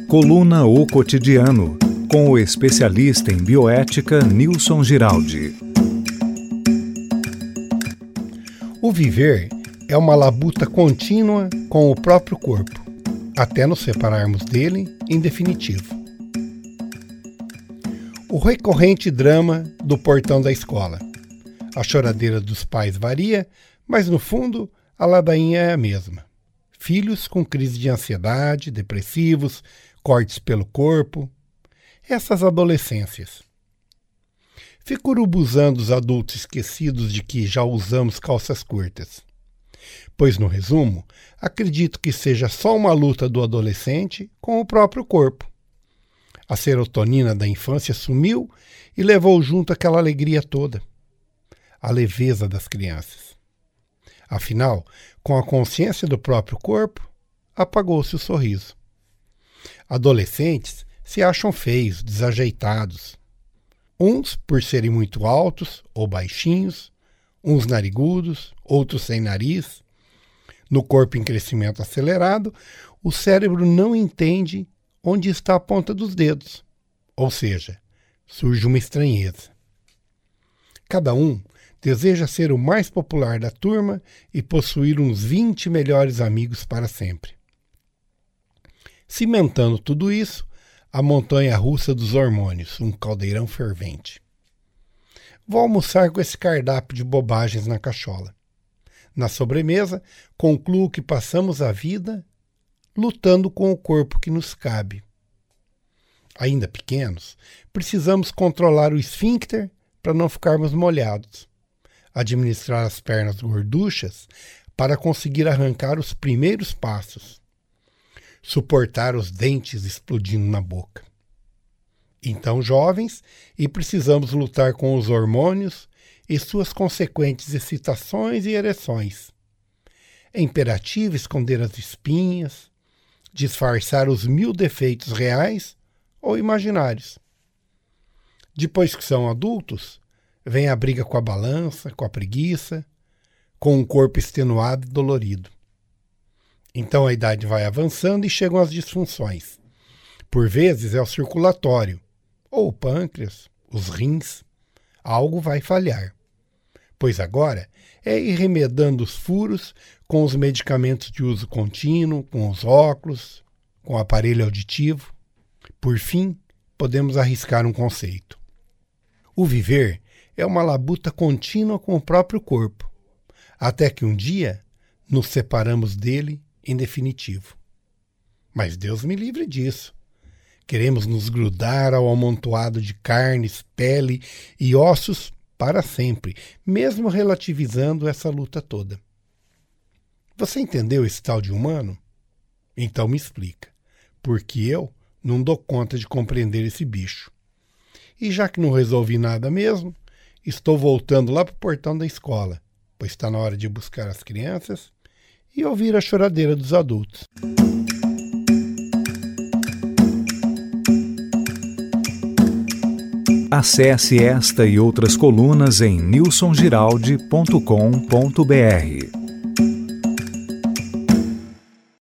Coluna O Cotidiano, com o especialista em bioética Nilson Giraldi. O viver é uma labuta contínua com o próprio corpo, até nos separarmos dele em definitivo. O recorrente drama do portão da escola. A choradeira dos pais varia, mas no fundo a ladainha é a mesma. Filhos com crise de ansiedade, depressivos, cortes pelo corpo. Essas adolescências. Fico urubuzando os adultos esquecidos de que já usamos calças curtas. Pois, no resumo, acredito que seja só uma luta do adolescente com o próprio corpo. A serotonina da infância sumiu e levou junto aquela alegria toda. A leveza das crianças. Afinal, com a consciência do próprio corpo, apagou-se o sorriso. Adolescentes se acham feios, desajeitados. Uns por serem muito altos ou baixinhos, uns narigudos, outros sem nariz. No corpo em crescimento acelerado, o cérebro não entende onde está a ponta dos dedos. Ou seja, surge uma estranheza. Cada um deseja ser o mais popular da turma e possuir uns 20 melhores amigos para sempre. Cimentando tudo isso, a montanha-russa dos hormônios, um caldeirão fervente. Vou almoçar com esse cardápio de bobagens na cachola. Na sobremesa, concluo que passamos a vida lutando com o corpo que nos cabe. Ainda pequenos, precisamos controlar o esfíncter para não ficarmos molhados, administrar as pernas gorduchas para conseguir arrancar os primeiros passos, suportar os dentes explodindo na boca. Então, jovens, e precisamos lutar com os hormônios e suas consequentes excitações e ereções. É imperativo esconder as espinhas, disfarçar os 1000 defeitos reais ou imaginários. Depois que são adultos, vem a briga com a balança, com a preguiça, com um corpo extenuado e dolorido. Então a idade vai avançando e chegam as disfunções. Por vezes é o circulatório, ou o pâncreas, os rins. Algo vai falhar. Pois agora é ir remedando os furos com os medicamentos de uso contínuo, com os óculos, com o aparelho auditivo. Por fim, podemos arriscar um conceito. O viver é uma labuta contínua com o próprio corpo, até que um dia nos separamos dele em definitivo. Mas Deus me livre disso. Queremos nos grudar ao amontoado de carnes, pele e ossos para sempre, mesmo relativizando essa luta toda. Você entendeu esse tal de humano? Então me explica, porque eu não dou conta de compreender esse bicho. E já que não resolvi nada mesmo, estou voltando lá para o portão da escola, pois está na hora de buscar as crianças e ouvir a choradeira dos adultos. Acesse esta e outras colunas em nilsongiraldi.com.br.